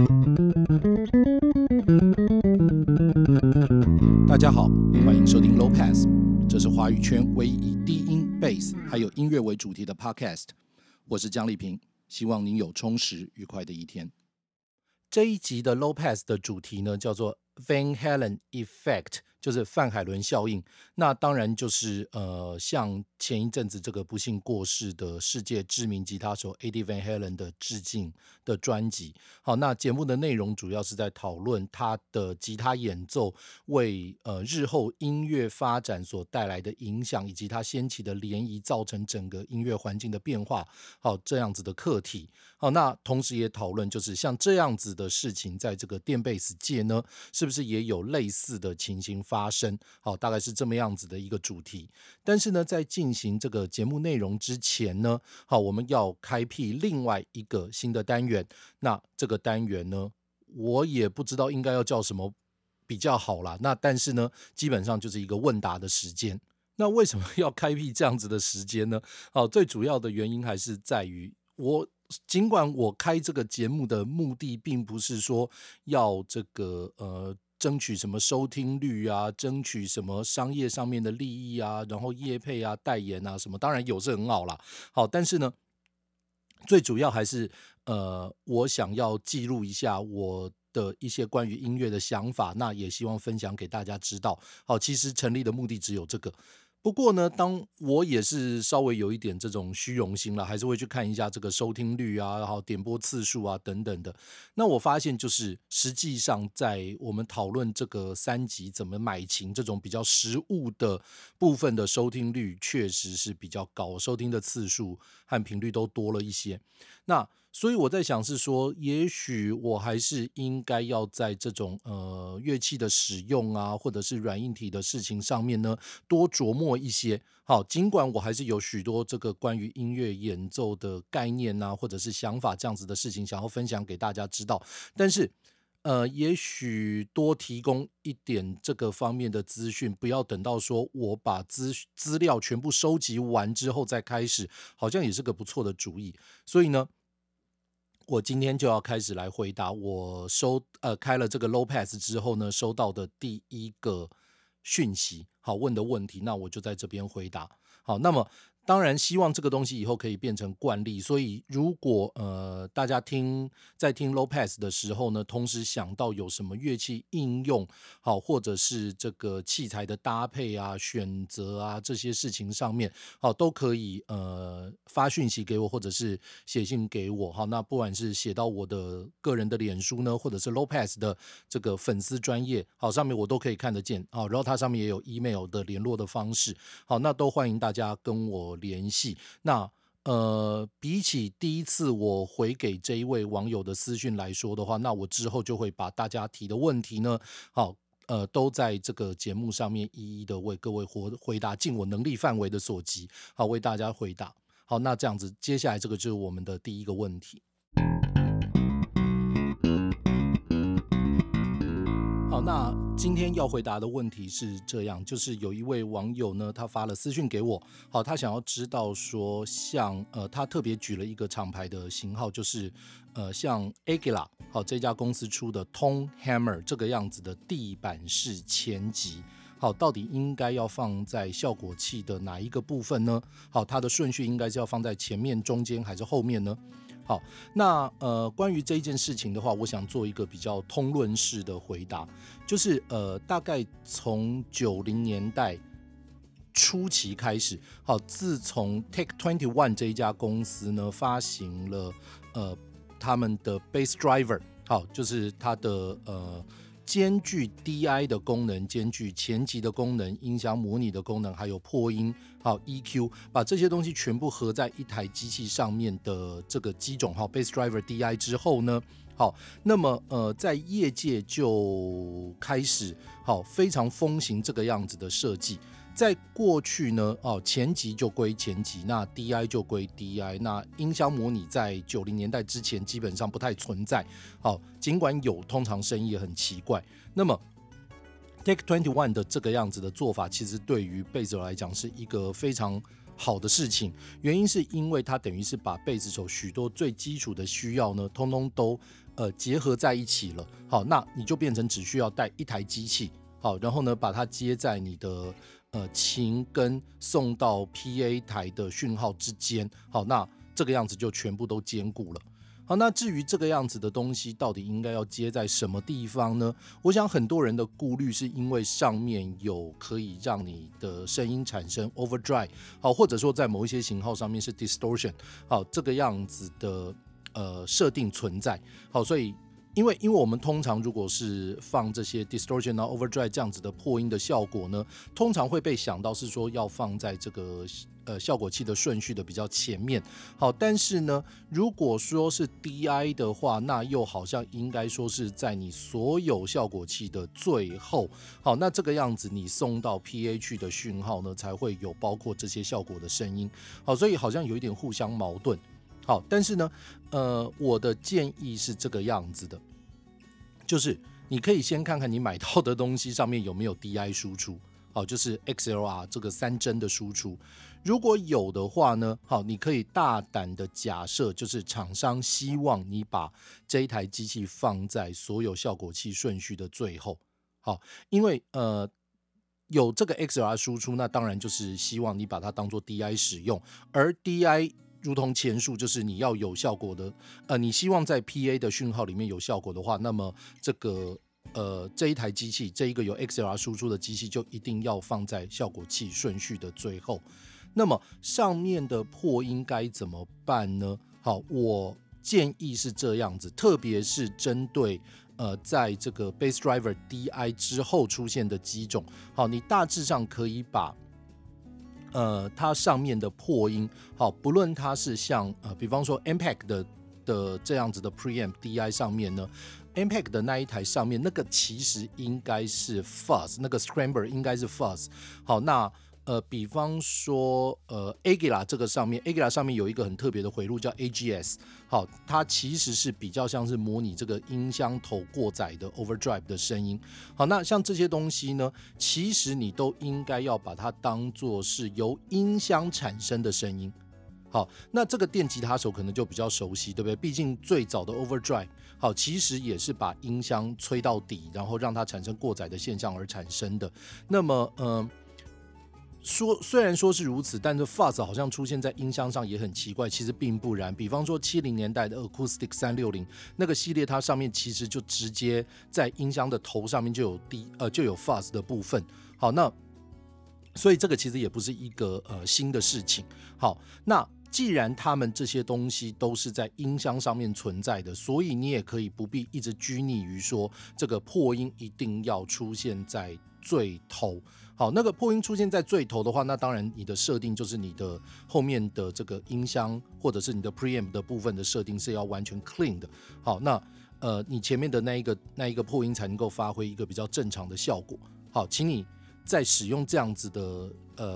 大家好，欢迎收听 Low Pass， 这是华语圈唯一以低音、Bass 还有音乐为主题的 Podcast。我是江立平，希望您有充实愉快的一天。这一集的 Low Pass 的主题呢，叫做 Van Halen Effect， 就是范海伦效应。那当然就是向前一阵子这个不幸过世的世界知名吉他手 Eddie Van Halen 的致敬的专辑。好，那节目的内容主要是在讨论他的吉他演奏为日后音乐发展所带来的影响，以及他掀起的涟漪造成整个音乐环境的变化。好，这样子的课题。好，那同时也讨论就是像这样子的事情在这个电贝斯界呢，是不是也有类似的情形发生。好，大概是这么样子的一个主题。但是呢，在进行这个节目内容之前呢，好，我们要开辟另外一个新的单元。那这个单元呢，我也不知道应该要叫什么比较好啦。那但是呢，基本上就是一个问答的时间。那为什么要开辟这样子的时间呢？好，最主要的原因还是在于尽管我开这个节目的目的并不是说要这个争取什么收听率啊，争取什么商业上面的利益啊，然后业配啊、代言啊什么，当然有是很好啦。好，但是呢，最主要还是我想要记录一下我的一些关于音乐的想法，那也希望分享给大家知道。好，其实成立的目的只有这个。不过呢，当我也是稍微有一点这种虚荣心了，还是会去看一下这个收听率啊，然后点播次数啊等等的。那我发现就是实际上在我们讨论这个3集怎么买琴这种比较实务的部分的收听率确实是比较高，收听的次数和频率都多了一些。那所以我在想是说，也许我还是应该要在这种乐器的使用啊，或者是软硬体的事情上面呢，多琢磨一些。好，尽管我还是有许多这个关于音乐演奏的概念啊，或者是想法这样子的事情想要分享给大家知道，但是也许多提供一点这个方面的资讯，不要等到说我把资料全部收集完之后再开始，好像也是个不错的主意。所以呢，我今天就要开始来回答我开了这个 Low Pass 之后呢，收到的第一个讯息，好，问的问题，那我就在这边回答。好，那么当然希望这个东西以后可以变成惯例，所以如果大家在听 Low Pass 的时候呢，同时想到有什么乐器应用，好，或者是这个器材的搭配啊、选择啊这些事情上面，好，都可以发讯息给我，或者是写信给我。好，那不管是写到我的个人的脸书呢，或者是 Low Pass 的这个粉丝专页，好，上面我都可以看得见。好，然后它上面也有 email 的联络的方式。好，那都欢迎大家跟我联系。那比起第一次我回给这一位网友的私讯来说的话，那我之后就会把大家提的问题呢，好，都在这个节目上面一一的为各位回答，尽我能力范围的所及，好，为大家回答。好，那这样子，接下来这个就是我们的第一个问题。好，那今天要回答的问题是这样，就是有一位网友呢，他发了私讯给我，好，他想要知道说像他特别举了一个厂牌的型号，就是像 Aguilar 好这家公司出的 Tone Hammer 这个样子的地板式前级。好，到底应该要放在效果器的哪一个部分呢？好，它的顺序应该是要放在前面、中间还是后面呢？好，那关于这一件事情的话，我想做一个比较通论式的回答，就是大概从90年代初期开始，好，自从 Take 21这一家公司呢发行了他们的 Bass Driver， 好，就是它的兼具 DI 的功能，兼具前级的功能，音响模拟的功能，还有破音，好 EQ， 把这些东西全部合在一台机器上面的这个机种，好 Bass Driver DI 之后呢，好，那么在业界就开始好非常风行这个样子的设计。在过去呢，前级就归前级，那 DI 就归 DI， 那音箱模拟在90年代之前基本上不太存在，好，尽管有，通常声音也很奇怪。那么 Take 21的这个样子的做法，其实对于贝斯手来讲是一个非常好的事情，原因是因为它等于是把贝斯手许多最基础的需要呢，通通都结合在一起了。好，那你就变成只需要带一台机器，好，然后呢把它接在你的琴跟送到 PA 台的讯号之间，好，那这个样子就全部都兼顾了。好，那至于这个样子的东西到底应该要接在什么地方呢？我想很多人的顾虑是因为上面有可以让你的声音产生 overdrive， 好，或者说在某一些型号上面是 distortion， 好，这个样子的设定存在。好，所以因为我们通常如果是放这些 distortion 啊 overdrive 这样子的破音的效果呢，通常会被想到是说要放在这个效果器的顺序的比较前面。好，但是呢，如果说是 DI 的话，那又好像应该说是在你所有效果器的最后。好，那这个样子你送到 PA 去的讯号呢，才会有包括这些效果的声音。好，所以好像有一点互相矛盾。好，但是呢，我的建议是这个样子的，就是你可以先看看你买到的东西上面有没有 DI 输出，好，就是 XLR 这个3帧的输出。如果有的话呢，好，你可以大胆的假设，就是厂商希望你把这一台机器放在所有效果器顺序的最后。好，因为有这个 XLR 输出，那当然就是希望你把它当作 DI 使用，而 DI如同前述，就是你要有效果的，你希望在 PA 的讯号里面有效果的话，那么这一台机器，这一个有 XLR 输出的机器，就一定要放在效果器顺序的最后。那么上面的破音该怎么办呢？好，我建议是这样子，特别是针对在这个 Bass Driver DI 之后出现的几种，好，你大致上可以把它上面的破音，好，不论它是像比方说 Ampeg 的这样子的 Preamp DI 上面呢 ，Ampeg 的那一台上面那个其实应该是 Fuzz， 那个 Scrambler 应该是 Fuzz。好，那比方说Aguilar 这个上面 ，Aguilar 上面有一个很特别的回路叫 AGS， 好，它其实是比较像是模拟这个音箱头过载的 overdrive 的声音。好，那像这些东西呢，其实你都应该要把它当作是由音箱产生的声音。好，那这个电吉他手可能就比较熟悉，对不对？毕竟最早的 overdrive， 好，其实也是把音箱吹到底，然后让它产生过载的现象而产生的。那么，虽然说是如此，但是 Fuzz 好像出现在音箱上也很奇怪，其实并不然。比方说70年代的 Acoustic 360那个系列，它上面其实就直接在音箱的头上面就有 Fuzz 的部分。好，那所以这个其实也不是一个新的事情。好，那既然他们这些东西都是在音箱上面存在的，所以你也可以不必一直拘泥于说这个破音一定要出现在最头。好，那个破音出现在最头的话，那当然你的设定就是你的后面的这个音箱或者是你的 preamp 的部分的设定是要完全 clean 的。好，那你前面的那一个破音才能够发挥一个比较正常的效果。好，请你在使用这样子的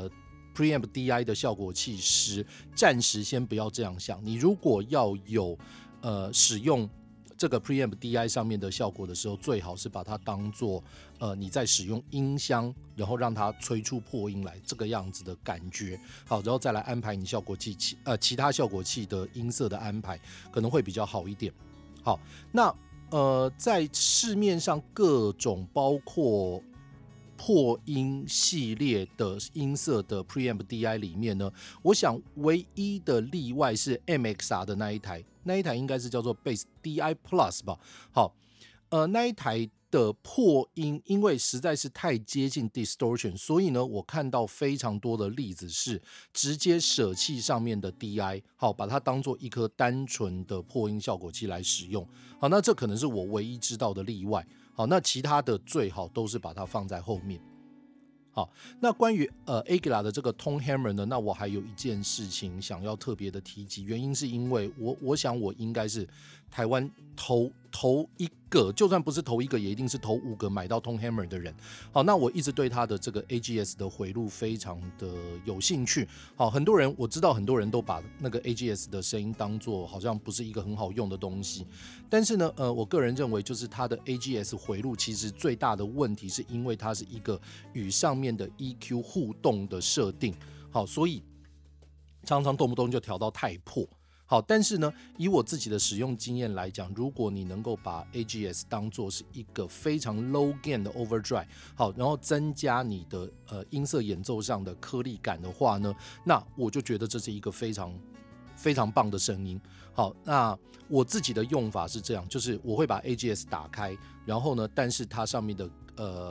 preamp DI 的效果器时，暂时先不要这样想。你如果要有使用这个 preamp DI 上面的效果的时候，最好是把它当作你在使用音箱，然后让它吹出破音来这个样子的感觉。好，然后再来安排你效果器其他效果器的音色的安排，可能会比较好一点。好，那在市面上各种包括破音系列的音色的 preamp DI 里面呢，我想唯一的例外是 MXR 的那一台应该是叫做 Bass DI Plus 吧。好，那一台的破音因为实在是太接近 distortion， 所以呢，我看到非常多的例子是直接舍弃上面的 DI， 好，把它当做一颗单纯的破音效果器来使用。好，那这可能是我唯一知道的例外。好，那其他的最好都是把它放在后面。好，那关于Aguilar 的这个 Tone Hammer 呢，那我还有一件事情想要特别的提及，原因是因为我想我应该是台湾头一个，就算不是头一个，也一定是头5个买到 Tone Hammer 的人。好，那我一直对他的这个 AGS 的回路非常的有兴趣。好，我知道很多人都把那个 AGS 的声音当作好像不是一个很好用的东西，但是呢，我个人认为就是它的 AGS 回路其实最大的问题是因为它是一个与上面的 EQ 互动的设定。好，所以常常动不动就调到太破。 好，但是呢，以我自己的使用经验来讲，如果你能够把 AGS 当作是一个非常 low gain 的 overdrive， 好，然后增加你的音色演奏上的颗粒感的话呢，那我就觉得这是一个非常非常棒的声音。好，那我自己的用法是这样，就是我会把 AGS 打开，然后呢，但是它上面的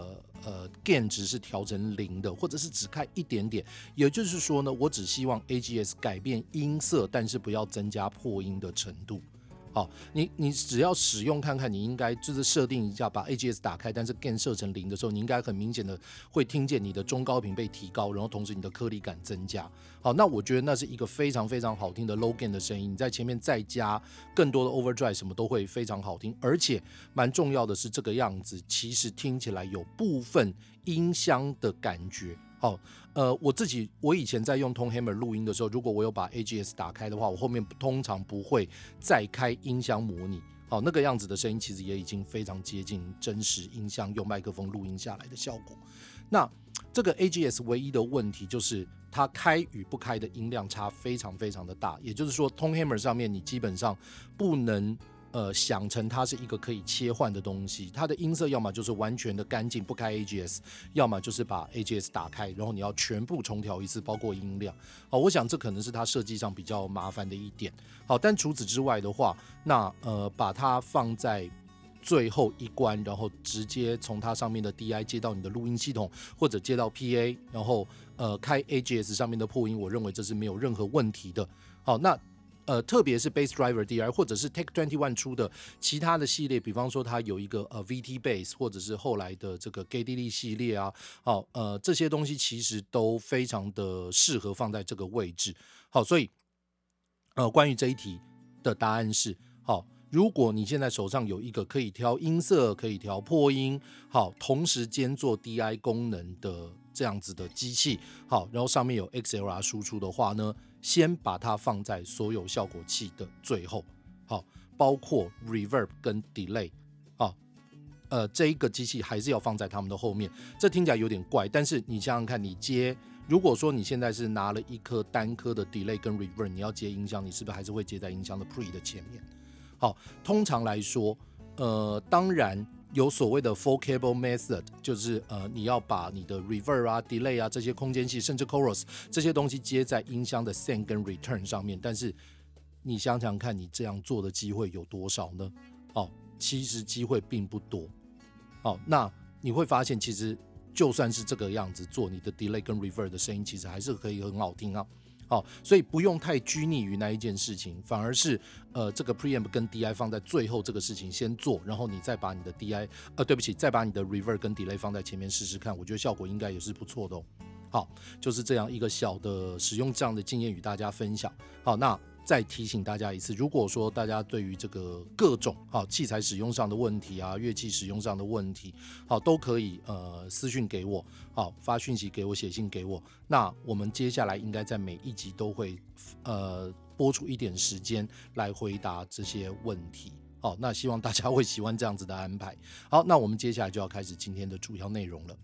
gain 值是调成0的，或者是只开一点点。也就是说呢，我只希望 AGS 改变音色，但是不要增加破音的程度。好，你只要使用看看，你应该就是设定一下，把 AGS 打开，但是 gain 设成0的时候，你应该很明显的会听见你的中高频被提高，然后同时你的颗粒感增加。好，那我觉得那是一个非常非常好听的 low gain 的声音，你在前面再加更多的 overdrive 什么都会非常好听，而且蛮重要的是这个样子其实听起来有部分音箱的感觉。好，我以前在用 Tone Hammer 录音的时候，如果我有把 AGS 打开的话，我后面通常不会再开音箱模拟。好，那个样子的声音其实也已经非常接近真实音箱用麦克风录音下来的效果。那这个 AGS 唯一的问题就是它开与不开的音量差非常非常的大，也就是说 Tone Hammer 上面你基本上不能想成它是一个可以切换的东西，它的音色要么就是完全的干净不开 AGS， 要么就是把 AGS 打开，然后你要全部重调一次，包括音量。好，我想这可能是它设计上比较麻烦的一点。好，但除此之外的话，那把它放在最后一关，然后直接从它上面的 DI 接到你的录音系统，或者接到 PA， 然后开 AGS 上面的破音，我认为这是没有任何问题的。好，那特别是 Bass Driver DI 或者是 Tech 21出的其他的系列，比方说它有一个VT Bass， 或者是后来的这个 GDL 系列啊，好，这些东西其实都非常的适合放在这个位置。好，所以关于这一题的答案是，好，如果你现在手上有一个可以调音色、可以调破音，好，同时兼做 DI 功能的这样子的机器，好，然后上面有 XLR 输出的话呢，先把它放在所有效果器的最后，好，包括 Reverb 跟 Delay， 好，这一个机器还是要放在他们的后面。这听起来有点怪，但是你想想看，你接，如果说你现在是拿了一颗单颗的 Delay 跟 Reverb， 你要接音箱，你是不是还是会接在音箱的 Pre 的前面？好，通常来说，当然有所谓的 Full Cable Method， 就是你要把你的 Reverb 啊、Delay 啊这些空间系，甚至 Chorus 这些东西接在音箱的 Send 跟 Return 上面。但是你想想看，你这样做的机会有多少呢？哦，其实机会并不多。哦，那你会发现，其实就算是这个样子做，你的 Delay 跟 Reverb 的声音其实还是可以很好听啊。好，所以不用太拘泥于那一件事情，反而是这个 preamp 跟 DI 放在最后这个事情先做，然后你再把你的 DI 对不起，再把你的 reverb 跟 delay 放在前面试试看，我觉得效果应该也是不错的哦。好，就是这样一个小的使用这样的经验与大家分享。好，那再提醒大家一次，如果说大家对于这个各种器材使用上的问题啊，乐器使用上的问题，好，都可以私讯给我，好，发讯息给我，写信给我。那我们接下来应该在每一集都会播出一点时间来回答这些问题。好，那希望大家会喜欢这样子的安排。好，那我们接下来就要开始今天的主要内容了。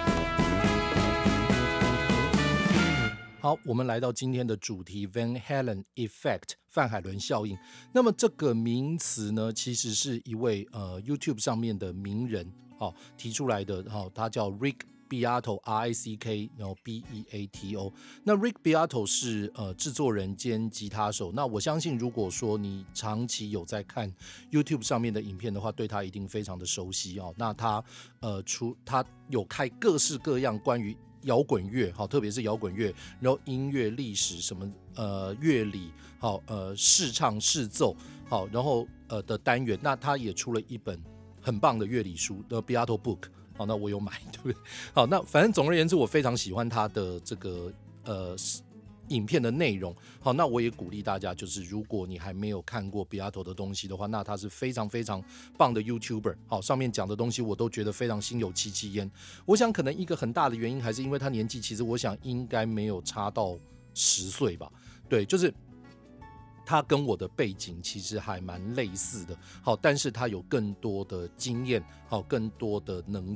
好，我们来到今天的主题 Van Halen Effect 范海伦效应。那么这个名词呢，其实是一位YouTube 上面的名人提出来的，他叫 Rick Beato R-I-C-K 然后 B-E-A-T-O。 那 Rick Beato 是制作人兼吉他手。那我相信如果说你长期有在看 YouTube 上面的影片的话，对他一定非常的熟悉那他有开各式各样关于摇滚乐，特别是摇滚乐，然后音乐历史什么乐理，试唱试奏，然后的单元。那他也出了一本很棒的乐理书的 Beato Book， 好，那我有买，对不对？好，那反正总而言之，我非常喜欢他的这个影片的内容。好，那我也鼓励大家，就是如果你还没有看过 Beato 的东西的话，那他是非常非常棒的 YouTuber。好，上面讲的东西我都觉得非常心有戚戚焉。我想可能一个很大的原因还是因为他年纪，其实我想应该没有差到10岁吧。对，就是他跟我的背景其实还蛮类似的。好，但是他有更多的经验，好，更多的能力。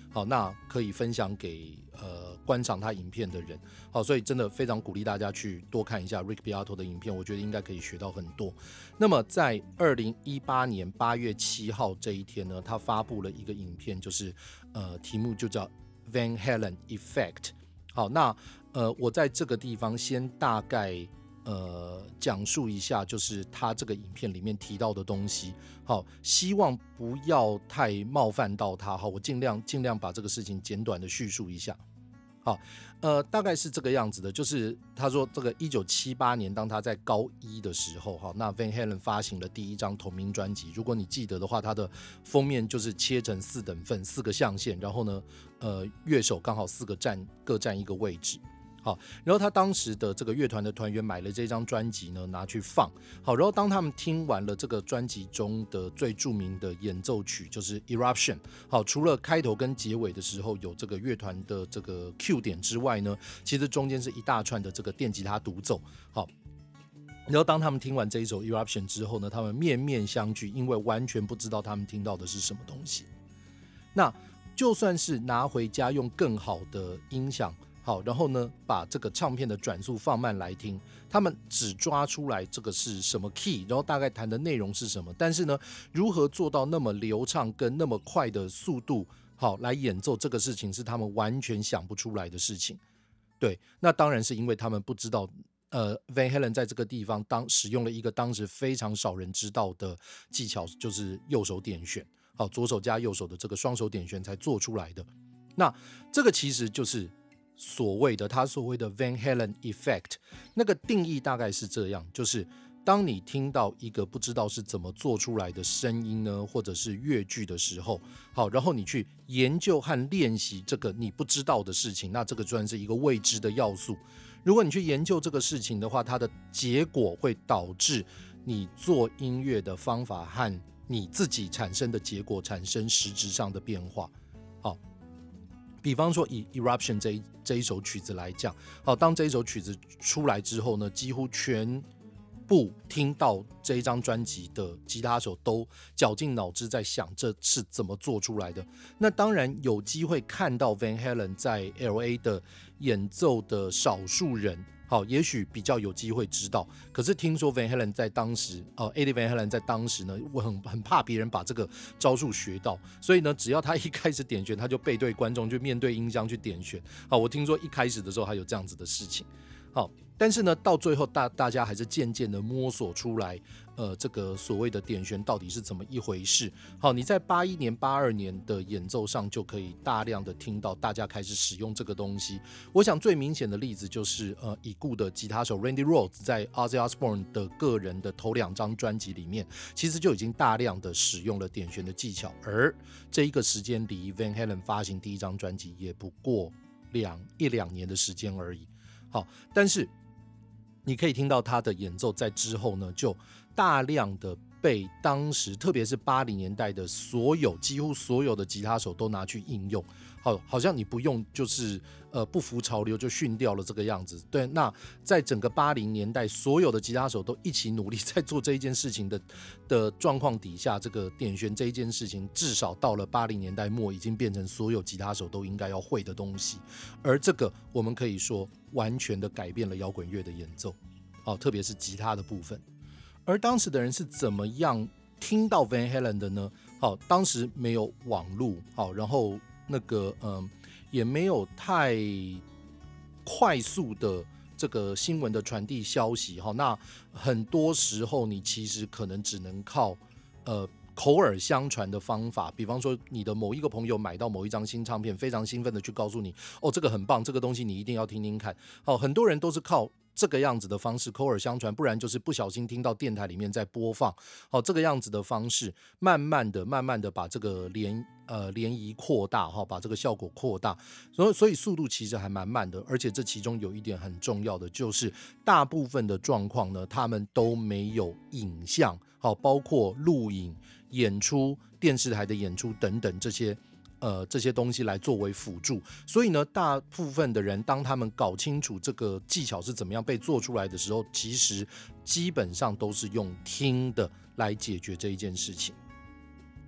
好，那可以分享给观赏他影片的人。好，所以真的非常鼓励大家去多看一下 Rick Beato 的影片，我觉得应该可以学到很多。那么在2018年8月7号这一天呢，他发布了一个影片，就是题目就叫 Van Halen Effect。好，那我在这个地方先大概讲述一下，就是他这个影片里面提到的东西。好，希望不要太冒犯到他。好，我尽量把这个事情简短的叙述一下。好，大概是这个样子的，就是他说这个1978年，当他在高一的时候，好，那 Van Halen 发行了第一张同名专辑。如果你记得的话，它的封面就是切成4等份，4个象限，然后呢，乐手刚好各占一个位置。好，然后他当时的这个乐团的团员买了这张专辑呢，拿去放。好，然后当他们听完了这个专辑中的最著名的演奏曲，就是 Eruption。好，除了开头跟结尾的时候有这个乐团的这个 Q 点之外呢，其实中间是一大串的这个电吉他独奏。好，然后当他们听完这一首 Eruption 之后呢，他们面面相觑，因为完全不知道他们听到的是什么东西。那就算是拿回家用更好的音响，好，然后呢，把这个唱片的转速放慢来听，他们只抓出来这个是什么 key， 然后大概弹的内容是什么，但是呢，如何做到那么流畅跟那么快的速度，好来演奏这个事情，是他们完全想不出来的事情。对，那当然是因为他们不知道Van Halen 在这个地方使用了一个当时非常少人知道的技巧，就是右手点旋。好，左手加右手的这个双手点旋才做出来的。那这个其实就是他所谓的 Van Halen Effect。 那个定义大概是这样，就是当你听到一个不知道是怎么做出来的声音呢，或者是乐句的时候，好，然后你去研究和练习这个你不知道的事情，那这个算是一个未知的要素。如果你去研究这个事情的话，它的结果会导致你做音乐的方法和你自己产生的结果产生实质上的变化。好，比方说以 Eruption 这一首曲子来讲，好，当这一首曲子出来之后呢，几乎全部听到这一张专辑的吉他手都绞尽脑汁在想这是怎么做出来的。那当然有机会看到 Van Halen 在 LA 的演奏的少数人，好，也许比较有机会知道。可是听说 Van Halen 在当时Eddie Van Halen 在当时呢，我很怕别人把这个招数学到，所以呢，只要他一开始点旋，他就背对观众，就面对音箱去点旋。好，我听说一开始的时候还有这样子的事情。好，但是呢，到最后大家还是渐渐的摸索出来，这个所谓的点旋到底是怎么一回事。好，你在81年、82年的演奏上就可以大量的听到大家开始使用这个东西。我想最明显的例子就是已故的吉他手 Randy Rhoads 在 Ozzy Osbourne 的个人的头2张专辑里面，其实就已经大量的使用了点旋的技巧。而这一个时间离 Van Halen 发行第一张专辑也不过一两年的时间而已。好，但是你可以听到他的演奏在之后呢，就大量的被当时特别是80年代的几乎所有的吉他手都拿去应用。好像你不用就是不服潮流就训掉了这个样子。对，那在整个80年代所有的吉他手都一起努力在做这一件事情的状况底下，这个点旋这一件事情至少到了80年代末已经变成所有吉他手都应该要会的东西。而这个我们可以说完全的改变了摇滚乐的演奏，好，特别是吉他的部分。而当时的人是怎么样听到 Van Halen 的呢？好，当时没有网络，好，然后那个也没有太快速的这个新闻的传递消息。好，那很多时候你其实可能只能靠口耳相传的方法，比方说你的某一个朋友买到某一张新唱片，非常兴奋的去告诉你，这个很棒，这个东西你一定要听听看。好，很多人都是靠这个样子的方式口耳相传，不然就是不小心听到电台里面在播放。好，这个样子的方式慢慢的把这个涟漪扩大，把这个效果扩大，所以速度其实还蛮慢的。而且这其中有一点很重要的，就是大部分的状况呢，他们都没有影像，好，包括录影、演出、电视台的演出等等这些东西来作为辅助。所以呢，大部分的人当他们搞清楚这个技巧是怎么样被做出来的时候，其实基本上都是用听的来解决这一件事情。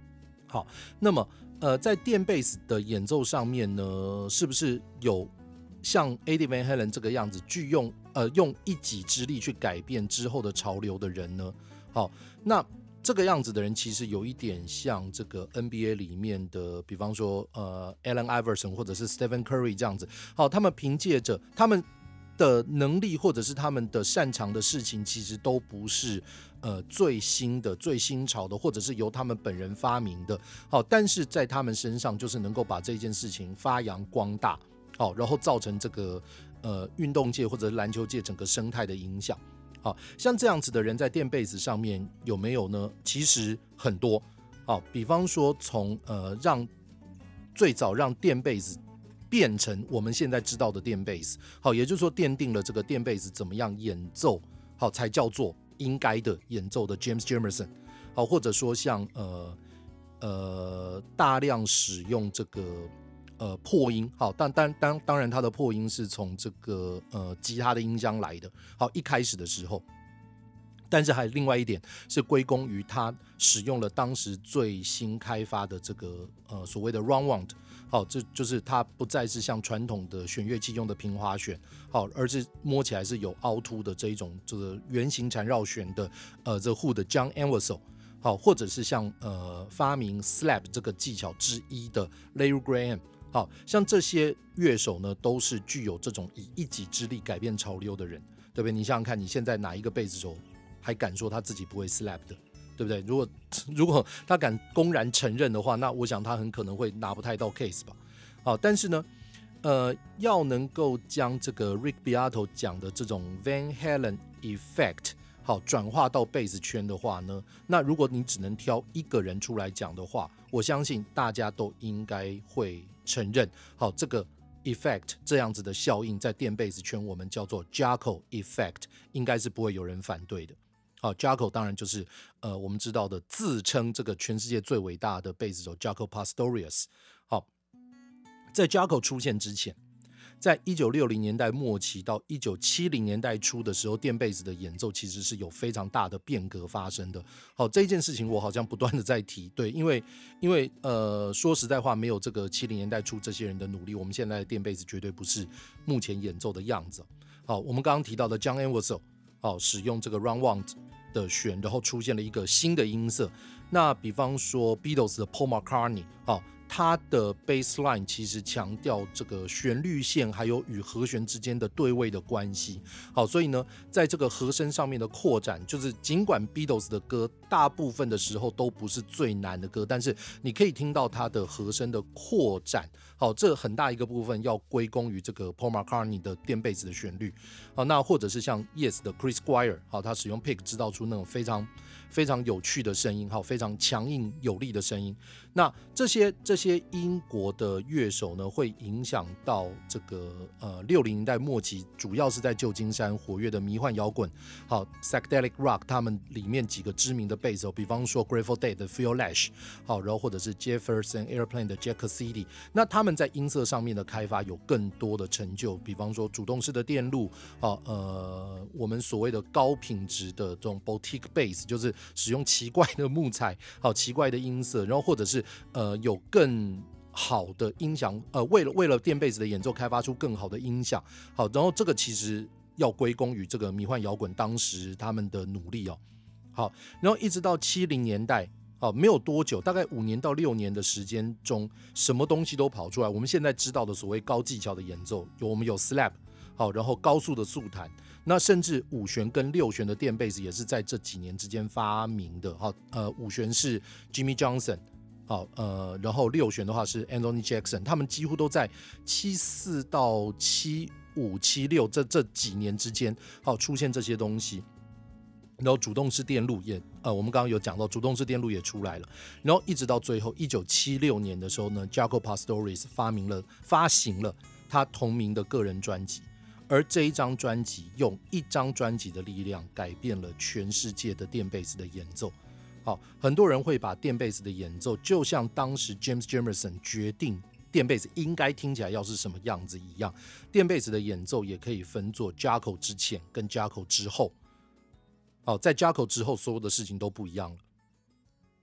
好，那么在电贝斯的演奏上面呢，是不是有像 Eddie Van Halen 这个样子，用一己之力去改变之后的潮流的人呢？好，那这个样子的人其实有一点像这个 NBA 里面的，比方说Allen Iverson 或者是 Stephen Curry 这样子。好，他们凭借着他们的能力或者是他们的擅长的事情，其实都不是最新的、最新潮的，或者是由他们本人发明的。好，但是在他们身上，就是能够把这件事情发扬光大，好，然后造成这个运动界或者篮球界整个生态的影响。好，像这样子的人在电贝斯上面有没有呢？其实很多。好，比方说从最早让电贝斯变成我们现在知道的电贝斯，好，也就是说奠定了这个电贝斯怎么样演奏，好才叫做应该的演奏的 James Jamerson， 好，或者说像大量使用这个破音，好，当然它的破音是从这个吉他的音箱来的，好，一开始的时候。但是还另外一点是归功于他使用了当时最新开发的这个所谓的 round wound， 好，这就是它不再是像传统的弦乐器用的平滑弦，好，而是摸起来是有凹凸的这一种这个圆形缠绕弦的The Who 的 John Entwistle， 好，或者是像发明 slap 这个技巧之一的 Larry Graham， 好，像这些乐手呢都是具有这种以一己之力改变潮流的人，对不对？你想想看，你现在哪一个贝斯手还敢说他自己不会 slap 的，对不对？如果他敢公然承认的话，那我想他很可能会拿不太到 case 吧。好，但是呢，要能够将这个 Rick Beato 讲的这种 Van Halen effect 好转化到贝斯圈的话呢，那如果你只能挑一个人出来讲的话，我相信大家都应该会承认，好，这个effect 这样子的效应在电贝斯圈我们叫做 Jaco effect， 应该是不会有人反对的。好 ，Jaco 当然就是我们知道的自称这个全世界最伟大的贝斯手 Jaco Pastorius。好，在 Jaco 出现之前，在1960年代末期到1970年代初的时候，电贝斯的演奏其实是有非常大的变革发生的。好，这件事情我好像不断的在提，对，因为说实在话，没有这个70年代初这些人的努力，我们现在的电贝斯绝对不是目前演奏的样子。好，我们刚刚提到的 John Entwistle， 好，使用这个 round wound 的弦，然后出现了一个新的音色。那比方说 Beatles 的 Paul McCartney， 好，他的 bassline 其实强调这个旋律线还有与和弦之间的对位的关系。好，所以呢，在这个和声上面的扩展，就是尽管 Beatles 的歌大部分的时候都不是最难的歌，但是你可以听到它的和声的扩展。好，这很大一个部分要归功于这个 Paul McCartney 的电贝斯的旋律。好，那或者是像 Yes 的 Chris Squire， 好，他使用 pick 制造出那种非常非常有趣的声音，好，非常强硬有力的声音。那这些英国的乐手呢，会影响到这个60年代末期，主要是在旧金山活跃的迷幻摇滚，好 psychedelic rock， 他们里面几个知名的贝斯手，比方说 Grateful Dead 的 Phil Lesh， 好，然后或者是 Jefferson Airplane 的 Jack Cassidy， 那他们在音色上面的开发有更多的成就，比方说主动式的电路，好，我们所谓的高品质的这种 boutique bass， 就是使用奇怪的木材，好，奇怪的音色，然后或者是有更好的音响，为了电贝斯的演奏开发出更好的音响，好，然后这个其实要归功于这个迷幻摇滚当时他们的努力哦。好，然后一直到70年代，好，没有多久，大概5年到6年的时间中，什么东西都跑出来。我们现在知道的所谓高技巧的演奏，我们有 slap， 好，然后高速的速弹，那甚至5弦跟6弦的电贝斯也是在这几年之间发明的。好，5弦是 Jimmy Johnson。好，然后6弦的话是 Anthony Jackson， 他们几乎都在74到75、76这几年之间，好，出现这些东西。然后主动式电路也，我们刚刚有讲到，主动式电路也出来了。然后一直到最后1976年的时候呢 ，Jaco Pastorius 发行了他同名的个人专辑，而这一张专辑用一张专辑的力量改变了全世界的电贝斯的演奏。好，很多人会把电贝斯的演奏就像当时 James Jamerson 决定电贝斯应该听起来要是什么样子一样，电贝斯的演奏也可以分作 Jaco 之前跟 Jaco 之后。好，在 Jaco 之后，所有的事情都不一样了。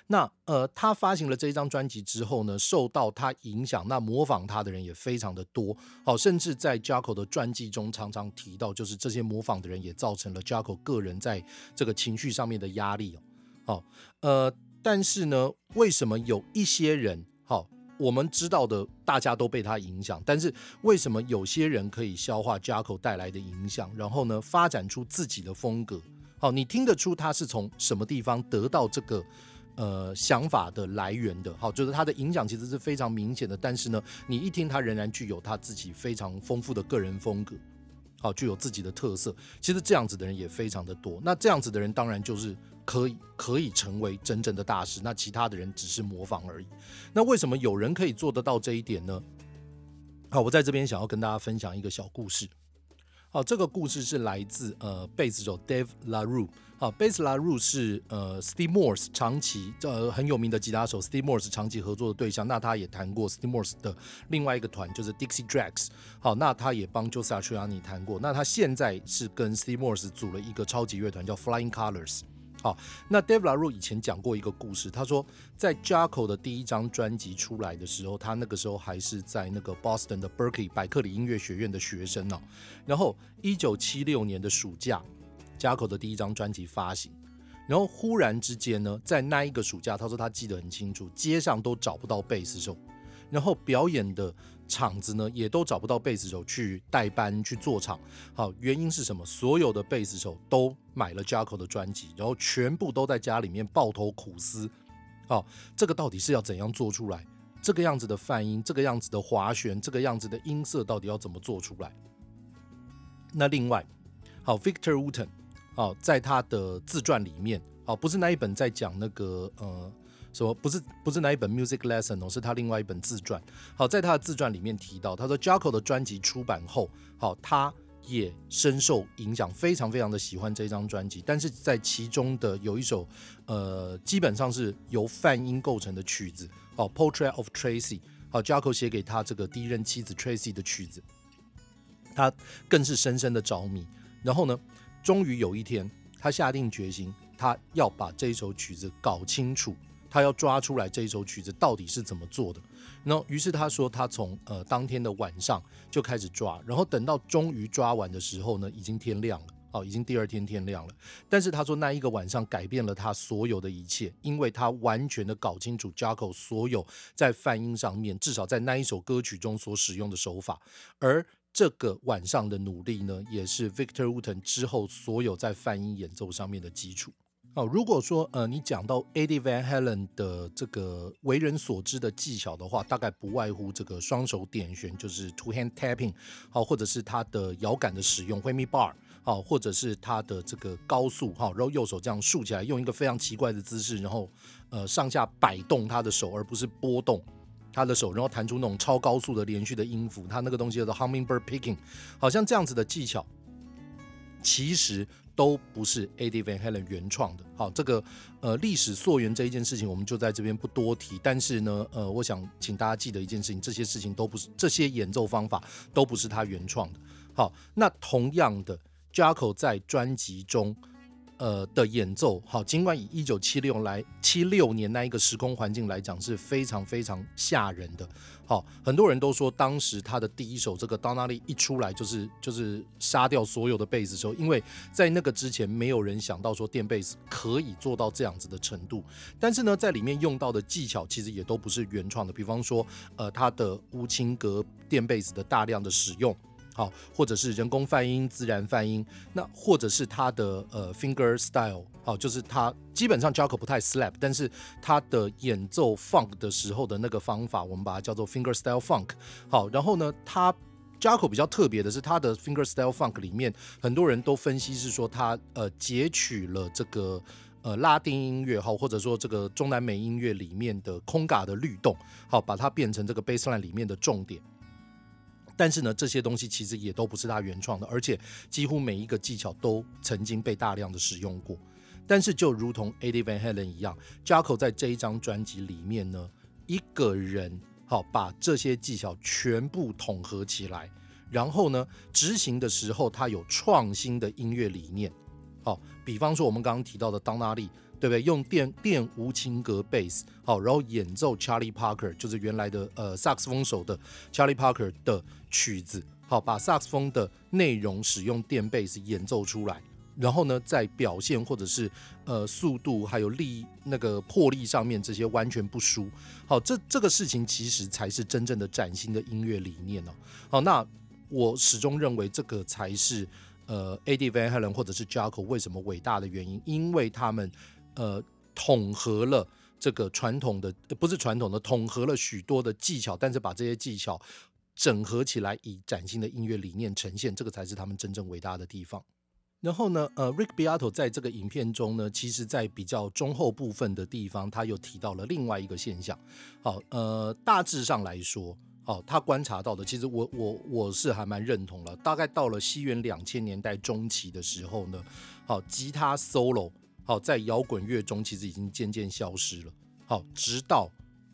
那他发行了这一张专辑之后呢，受到他影响，那模仿他的人也非常的多。好，甚至在 Jaco 的传记中常常提到，就是这些模仿的人也造成了 Jaco 个人在这个情绪上面的压力。好，但是呢，为什么有一些人，好，我们知道的大家都被他影响，但是为什么有些人可以消化 Jaco 带来的影响，然后呢发展出自己的风格？好，你听得出他是从什么地方得到这个想法的来源的？好，就是他的影响其实是非常明显的，但是呢，你一听他仍然具有他自己非常丰富的个人风格，好，具有自己的特色。其实这样子的人也非常的多。那这样子的人当然就是可以成为真正的大师，那其他的人只是模仿而已。那为什么有人可以做得到这一点呢？好，我在这边想要跟大家分享一个小故事。好，这个故事是来自贝斯手 Dave LaRue。好，贝斯 LaRue 是Steve Morse 长期很有名的吉他手 ，Steve Morse 长期合作的对象。那他也弹过 Steve Morse 的另外一个团，就是 Dixie Dregs。好，那他也帮 Joe Satriani 弹过。那他现在是跟 Steve Morse 组了一个超级乐团叫 Flying Colors。好，那 Dave LaRue 以前讲过一个故事，他说在 Jaco 的第一张专辑出来的时候，他那个时候还是在那个 Boston 的 Berkeley 百克里音乐学院的学生。然后1976年的暑假 Jaco 的第一张专辑发行，然后忽然之间呢，在那一个暑假，他说他记得很清楚，街上都找不到贝斯手，然后表演的场子呢也都找不到贝斯手去代班去做场。好，原因是什么？所有的贝斯手都买了 Jaco 的专辑，然后全部都在家里面抱头苦思。好，这个到底是要怎样做出来？这个样子的泛音，这个样子的滑弦，这个样子的音色，到底要怎么做出来？那另外，好 ，Victor Wooten， 好，在他的自传里面，好，不是那一本在讲那个什么，不是那一本 Music Lesson 是他另外一本自传。好，在他的自传里面提到，他说 Jaco 的专辑出版后，好，他也深受影响，非常非常的喜欢这张专辑。但是在其中的有一首基本上是由泛音构成的曲子，好 ，Portrait of Tracy， 好 ，Jaco 写给他这个第一任妻子 Tracy 的曲子，他更是深深的着迷。然后呢，终于有一天，他下定决心，他要把这一首曲子搞清楚，他要抓出来这一首曲子到底是怎么做的。然后，于是他说，他从当天的晚上就开始抓，然后等到终于抓完的时候呢，已经天亮了。已经第二天天亮了。但是他说那一个晚上改变了他所有的一切，因为他完全的搞清楚 Jaco 所有在泛音上面，至少在那一首歌曲中所使用的手法。而这个晚上的努力呢，也是 Victor Wooten 之后所有在泛音演奏上面的基础。如果说你讲到 Eddie Van Halen 的这个为人所知的技巧的话，大概不外乎这个双手点弦，就是 two hand tapping， 或者是他的摇杆的使用 Whammy bar， 或者是他的这个高速，然后右手这样竖起来，用一个非常奇怪的姿势，然后上下摆动他的手，而不是拨动他的手，然后弹出那种超高速的连续的音符，他那个东西叫做 hummingbird picking， 好像这样子的技巧其实都不是 Eddie Van Halen 原创的。好，这个历史溯源这一件事情我们就在这边不多提，但是呢我想请大家记得一件事情，这些事情都不是，这些演奏方法都不是他原创的。好，那同样的 Jaco 在专辑中的演奏，好，尽管以1976年那一个时空环境来讲是非常非常吓人的。好，很多人都说当时他的第一首这个 Donnelly 一出来就是杀掉所有的贝斯手，因为在那个之前没有人想到说电贝斯可以做到这样子的程度。但是呢，在里面用到的技巧其实也都不是原创的，比方说他的无琴格电贝斯的大量的使用。好，或者是人工泛音、自然泛音，那或者是他的finger style， 好，就是他基本上 Jaco 不太 slap， 但是他的演奏 funk 的时候的那个方法，我们把它叫做 finger style funk。好，然后呢，他 Jaco 比较特别的是，他的 finger style funk 里面，很多人都分析是说他截取了这个拉丁音乐，或者说这个中南美音乐里面的空嘎的律动，好，把它变成这个 bassline 里面的重点。但是呢，这些东西其实也都不是他原创的，而且几乎每一个技巧都曾经被大量的使用过。但是就如同 Eddie Van Halen 一样， Jaco 在这一张专辑里面呢，一个人把这些技巧全部统合起来，然后呢，执行的时候他有创新的音乐理念。比方说我们刚刚提到的当纳利， 对不对？用电无情格贝斯，好，然后演奏 Charlie Parker， 就是原来的萨克斯风手的 Charlie Parker 的曲子，好，把萨克斯风的内容使用电贝斯演奏出来，然后呢，在表现或者是速度还有那个魄力上面，这些完全不输。好，这个事情其实才是真正的崭新的音乐理念哦。好，那我始终认为这个才是Eddie Van Halen 或者是 Jaco 为什么伟大的原因，因为他们统合了这个传统的不是传统的，统合了许多的技巧，但是把这些技巧整合起来，以崭新的音乐理念呈现，这个才是他们真正伟大的地方。然后呢Rick Beato 在这个影片中呢，其实在比较中后部分的地方，他又提到了另外一个现象。好，大致上来说，好，他观察到的，其实我是还蛮认同了。大概到了西元2000年代中期的时候呢，好，吉他 solo 好在摇滚乐中其实已经渐渐消失了。好，直到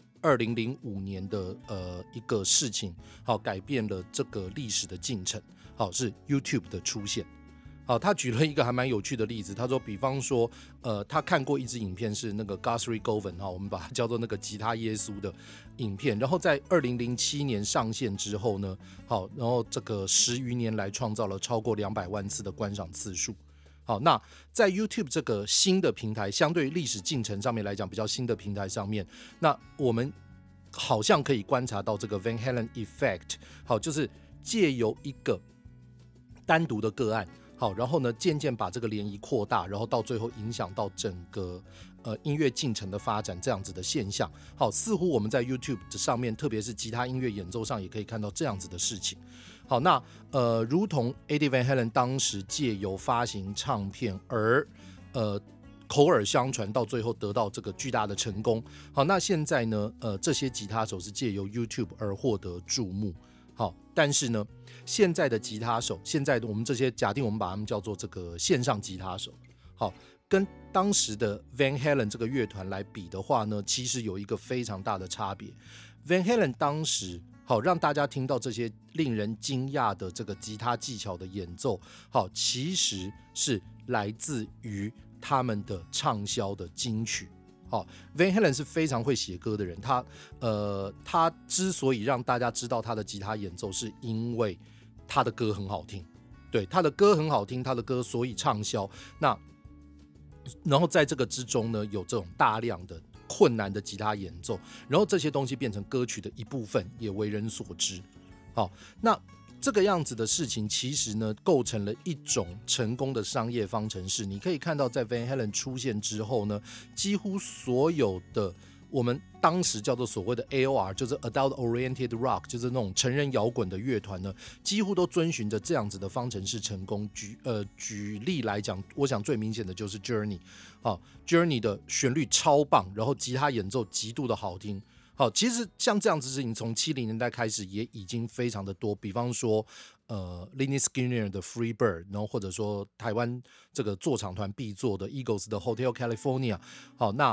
2005年的一个事情，好，改变了这个历史的进程。好，是 YouTube 的出现。好，他举了一个还蛮有趣的例子，他说，比方说，他看过一支影片是那个 Guthrie Govan， 我们把它叫做那个吉他耶稣的影片，然后在2007年上线之后呢，好，然后这个10余年来创造了超过200万次的观赏次数。好，那在 YouTube 这个新的平台，相对历史进程上面来讲比较新的平台上面，那我们好像可以观察到这个 Van Halen Effect， 好，就是借由一个单独的个案。好，然后呢，渐渐把这个涟漪扩大，然后到最后影响到整个音乐进程的发展，这样子的现象。好，似乎我们在 YouTube 上面，特别是吉他音乐演奏上，也可以看到这样子的事情。好，那如同 Eddie Van Halen 当时借由发行唱片而口耳相传，到最后得到这个巨大的成功。好，那现在呢，这些吉他手是借由 YouTube 而获得注目。好，但是呢，现在的吉他手，现在的我们这些假定我们把他们叫做这个线上吉他手，好，跟当时的 Van Halen 这个乐团来比的话呢，其实有一个非常大的差别。Van Halen 当时好让大家听到这些令人惊讶的这个吉他技巧的演奏，好，其实是来自于他们的畅销的金曲。好， Van Halen 是非常会写歌的人，他之所以让大家知道他的吉他演奏，是因为他的歌很好听，对，他的歌很好听，他的歌所以畅销。那然后在这个之中呢，有这种大量的困难的吉他演奏，然后这些东西变成歌曲的一部分，也为人所知。好，那这个样子的事情，其实呢，构成了一种成功的商业方程式。你可以看到，在 Van Halen 出现之后呢，几乎所有的我们当时叫做所谓的 AOR， 就是 Adult Oriented Rock， 就是那种成人摇滚的乐团呢，几乎都遵循着这样子的方程式成功。举例来讲，我想最明显的就是 Journey， Journey 的旋律超棒，然后吉他演奏极度的好听。好，其实像这样子的事情，从70年代开始也已经非常的多。比方说Lynyrd Skynyrd 的 Free Bird， 然后或者说台湾这个做场团必做的 Eagles 的 Hotel California。好，那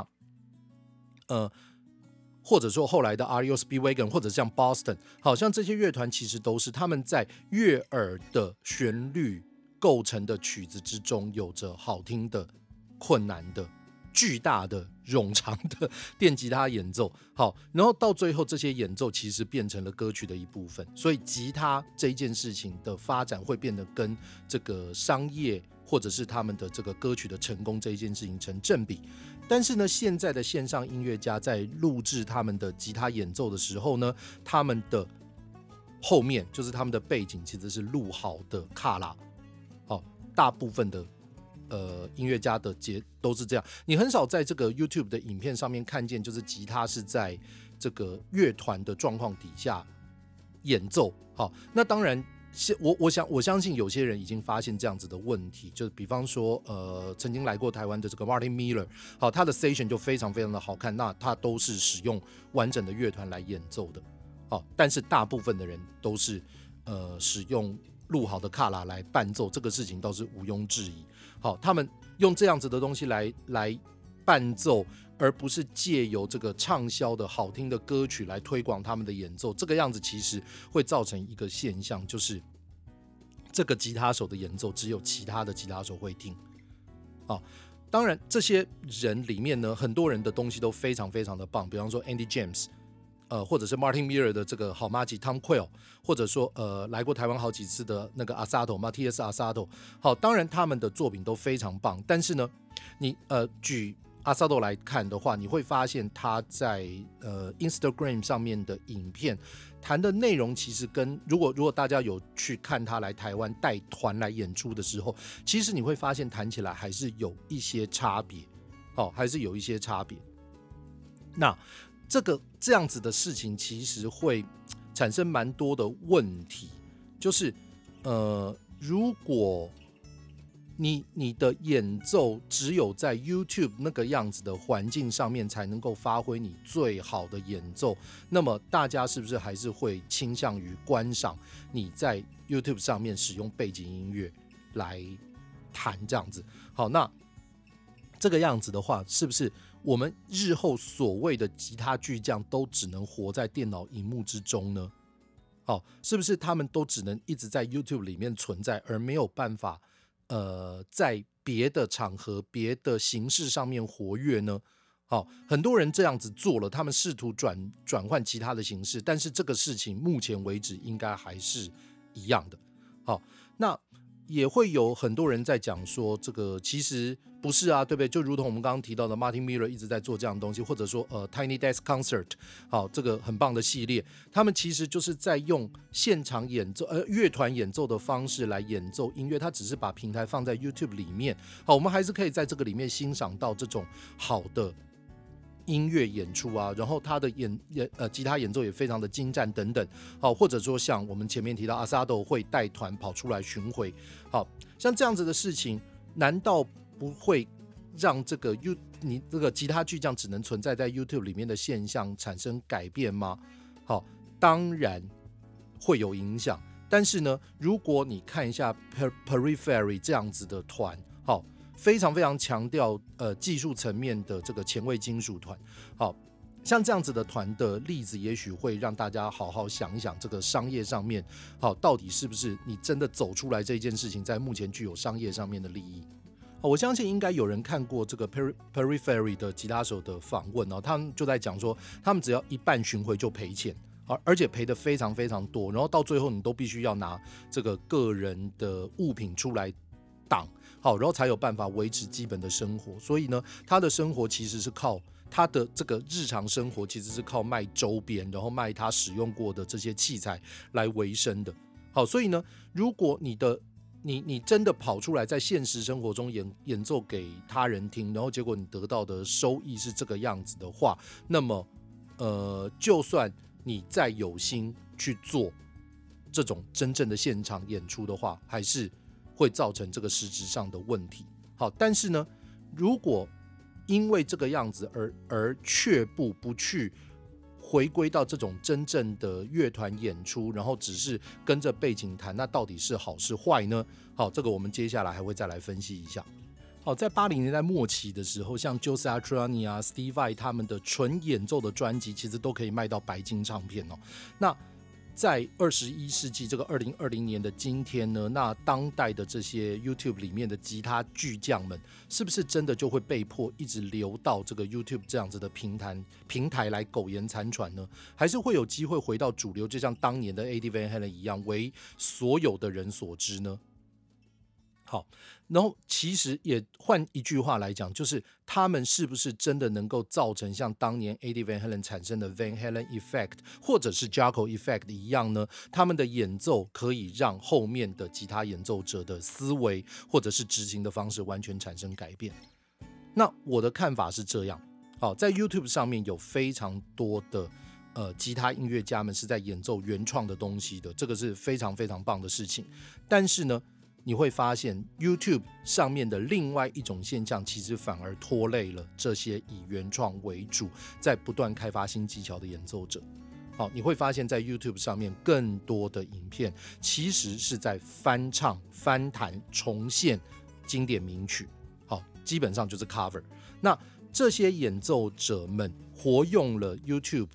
或者说后来的 REO Speedwagon， 或者像 Boston， 好像这些乐团其实都是他们在悦耳的旋律构成的曲子之中，有着好听的、困难的、巨大的、冗长的电吉他演奏。好，然后到最后这些演奏其实变成了歌曲的一部分，所以吉他这一件事情的发展会变得跟这个商业或者是他们的这个歌曲的成功这一件事情成正比。但是呢，现在的线上音乐家在录制他们的吉他演奏的时候呢，他们的后面就是他们的背景其实是录好的卡拉。好，大部分的音乐家的节都是这样，你很少在这个 YouTube 的影片上面看见，就是吉他是在这个乐团的状况底下演奏。好，那当然我相信有些人已经发现这样子的问题，就是比方说曾经来过台湾的这个 Martin Miller， 好，他的 session 就非常非常的好看，那他都是使用完整的乐团来演奏的。好，但是大部分的人都是使用录好的卡拉来伴奏，这个事情倒是毋庸置疑。好，他们用这样子的东西来伴奏，而不是借由这个畅销的好听的歌曲来推广他们的演奏，这个样子其实会造成一个现象，就是这个吉他手的演奏只有其他的吉他手会听。 当然这些人里面呢，很多人的东西都非常非常的棒，比方说 Andy James，或者是 Martin Miller 的这个好妈吉 Tom Quayle， 或者说来过台湾好几次的那个 Asado Matias Asado， 好，当然他们的作品都非常棒，但是呢，你举Asado 来看的话，你会发现他在Instagram 上面的影片谈的内容，其实跟如果大家有去看他来台湾带团来演出的时候，其实你会发现谈起来还是有一些差别，还是有一些差别。那这样子的事情，其实会产生蛮多的问题，就是如果你的演奏只有在 YouTube 那个样子的环境上面才能够发挥你最好的演奏，那么大家是不是还是会倾向于观赏你在 YouTube 上面使用背景音乐来弹这样子？好，那这个样子的话，是不是我们日后所谓的吉他巨匠都只能活在电脑荧幕之中呢？好，是不是他们都只能一直在 YouTube 里面存在，而没有办法在别的场合、别的形式上面活跃呢？好，很多人这样子做了，他们试图转换其他的形式，但是这个事情目前为止应该还是一样的。好，那也会有很多人在讲说，这个其实不是啊，对不对？就如同我们刚刚提到的 Martin Miller 一直在做这样的东西，或者说Tiny Desk Concert， 好，这个很棒的系列，他们其实就是在用现场演奏乐团演奏的方式来演奏音乐，它只是把平台放在 YouTube 里面，好，我们还是可以在这个里面欣赏到这种好的音乐演出啊，然后他的吉他演奏也非常的精湛等等，好，或者说像我们前面提到 Asado 会带团跑出来巡回，好，像这样子的事情，难道不会让你这个吉他巨匠只能存在在 YouTube 里面的现象产生改变吗？好，当然会有影响，但是呢，如果你看一下 Periphery 这样子的团，好，非常非常强调技术层面的这个前卫金属团，好，像这样子的团的例子，也许会让大家好好想一想，这个商业上面，好，到底是不是你真的走出来这件事情，在目前具有商业上面的利益？我相信应该有人看过这个 Periphery 的吉他手的访问，他们就在讲说，他们只要一办巡回就赔钱，而且赔得非常非常多，然后到最后你都必须要拿这个个人的物品出来挡，好，然后才有办法维持基本的生活。所以呢，他的生活其实是靠他的这个日常生活，其实是靠卖周边，然后卖他使用过的这些器材来维生的。好，所以呢，如果你真的跑出来在现实生活中演奏给他人听，然后结果你得到的收益是这个样子的话，那么就算你再有心去做这种真正的现场演出的话，还是会造成这个实质上的问题。好，但是呢，如果因为这个样子而却不去回归到这种真正的乐团演出，然后只是跟着背景弹，那到底是好是坏呢？好，这个我们接下来还会再来分析一下。好，在80年代末期的时候，像 Joe Satriani 啊 Steve Vai 他们的纯演奏的专辑，其实都可以卖到白金唱片哦。那在21世纪这个2020年的今天呢，那当代的这些 YouTube 里面的吉他巨匠们，是不是真的就会被迫一直流到这个 YouTube 这样子的平台来苟延残喘呢？还是会有机会回到主流，就像当年的 Eddie Van Halen 一样，为所有的人所知呢？好，然后其实也换一句话来讲，就是他们是不是真的能够造成像当年 Eddie Van Halen 产生的 Van Halen Effect 或者是 Jaco Effect 一样呢？他们的演奏可以让后面的吉他演奏者的思维或者是执行的方式完全产生改变。那我的看法是这样，好，在 YouTube 上面有非常多的吉他音乐家们是在演奏原创的东西的，这个是非常非常棒的事情。但是呢，你会发现 YouTube 上面的另外一种现象，其实反而拖累了这些以原创为主，在不断开发新技巧的演奏者。好，你会发现在 YouTube 上面更多的影片其实是在翻唱、翻弹、重现经典名曲，好，基本上就是 cover。那这些演奏者们活用了 YouTube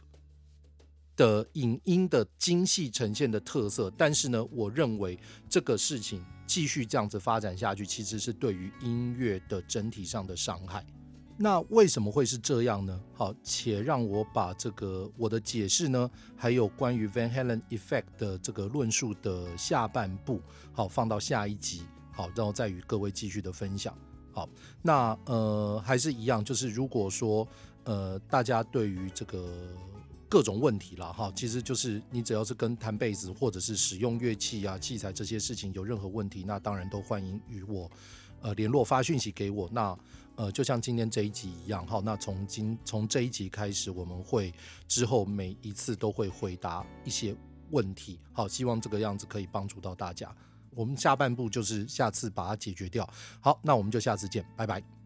的影音的精细呈现的特色，但是呢，我认为这个事情继续这样子发展下去，其实是对于音乐的整体上的伤害。那为什么会是这样呢？好，且让我把这个我的解释呢，还有关于 Van Halen Effect 的这个论述的下半部，好放到下一集，好，然后再与各位继续的分享。好，那还是一样，就是如果说大家对于这个各种问题啦，哈，其实就是你只要是跟弹贝斯或者是使用乐器啊、器材这些事情有任何问题，那当然都欢迎与我联络发讯息给我。那就像今天这一集一样，好，那从这一集开始，我们会之后每一次都会回答一些问题，好，希望这个样子可以帮助到大家。我们下半部就是下次把它解决掉。好，那我们就下次见，拜拜。